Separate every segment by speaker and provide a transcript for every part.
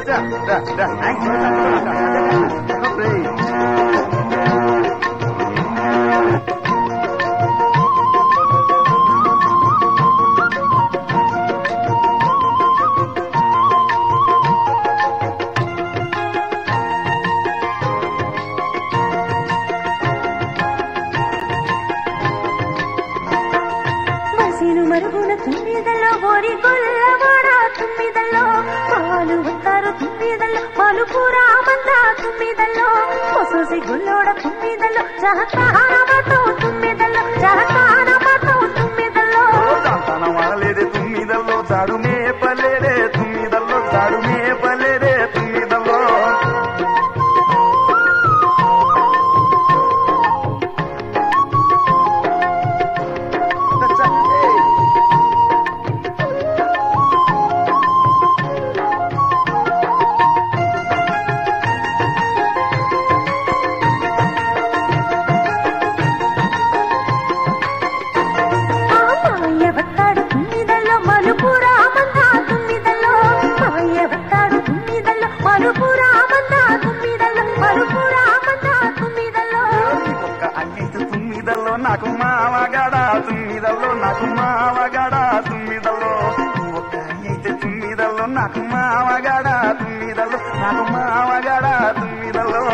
Speaker 1: మరుగున తుమ్మిదల్లో ఓరి గొల్లవాడ తుమ్మిదల్లో పాలు వస్తారు తుమ్మిదల్లో మలుపుర మంద తుమ్మిదల్లో పొససి గుల్లోడ తుమ్మిదల్లో జహతానమతో తుమ్మిదల్లో జహతానమతో తుమ్మిదల్లో
Speaker 2: వాడలేదే తుమ్మిదల్లో చాడు మేపలేదే తుమ్మిదల్లో చాడు మేపలేదే తుమ్మిదల్లో నాకు మావగాడ తుమ్మిదల్లో నాకు మావగాడ తుమ్మిదల్లో ఒక్క అయితే తుమ్మిదల్లో నాకు మావగాడ తుమ్మిదల్లో నాకు మావగాడ తుమ్మిదల్లో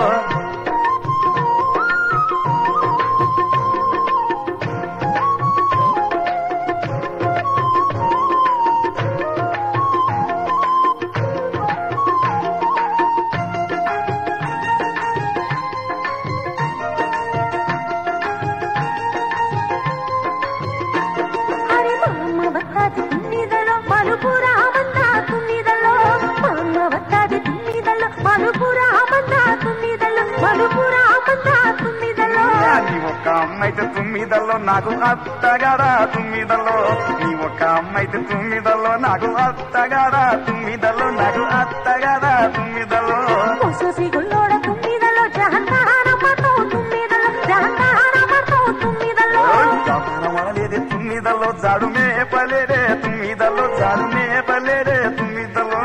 Speaker 2: ఒక్క అమ్మైతే తుమ్మిదల్లో నాకు అత్తగాడా తుమ్మిదల్లో నీ ఒక్క అమ్మైతే తుమ్మిదల్లో నాకు అత్తగాడా తుమ్మిదల్లో నాకు అత్తగాడా తుమ్మిదల్లో
Speaker 1: గుల్లోడ తుమ్మిదల్లో జహతానమతో తుమ్మిదల్లో జహతానమతో తుమ్మిదల్లో
Speaker 2: వాడలేదే తుమ్మిదల్లో జాడు మేపలేదే తుమ్మిదల్లో జాడు మేపలేదే తుమ్మిదల్లో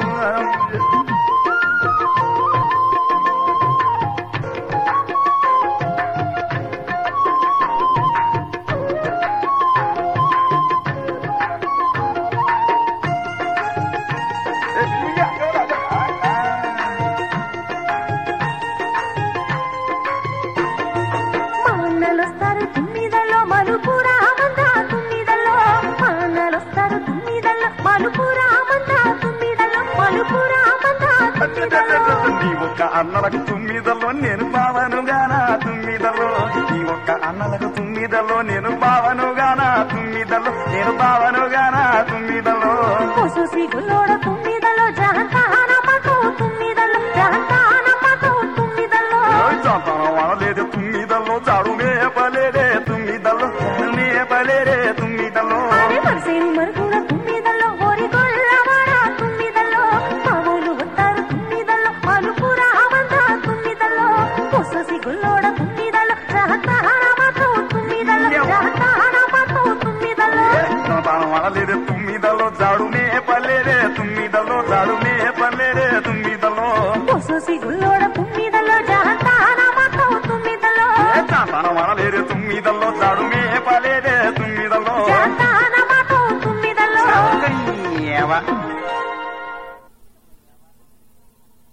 Speaker 2: నీ ఒక్క అన్నలకు తుమ్మిదల్లో నేను బావనుగానా తుమ్మిదల్లో నీ ఒక్క అన్నలకు తుమ్మిదల్లో నేను బావనుగానా తుమ్మిదల్లో నేను బావనుగానా తుమ్మిదల్లో
Speaker 1: గుల్లోడ తుమ్మిదల్లో జహతానమతో తుమ్మిదల్లో జహతానమతో తుమ్మిదల్లో
Speaker 2: వాడలేదు తుమ్మిదల్లో చాడు మేపలేదే తుమ్మిదల్లో మేపలేదే తుమ్మిదల్లో
Speaker 1: మరుగున తుమ్మిదల్లో ఓరి గొల్లవాడ తుమ్మిదల్లో పావులు వస్తారు తుమ్మిదల్లో మలుపుర మంద తుమ్మిదల్లో పొససి గుల్లోడ తుమ్మిదల్లో జహతానమతో తుమ్మిదల్లో జహతానమతో తుమ్మిదల్లో
Speaker 2: వాడలేదే తుమ్మిదల్లో చాడు మేపలేదే తుమ్మిదల్లో చాడు మేపలేదే తుమ్మిదల్లో
Speaker 1: పొససి గుల్లోడ తుమ్మిదల్లో జహతానమతో తుమ్మిదల్లో
Speaker 2: వాడలేదే తుమ్మిదల్లో చాడు మేపలేదే తుమ్మిదల్లో
Speaker 1: జహతానమతో తుమ్మిదల్లో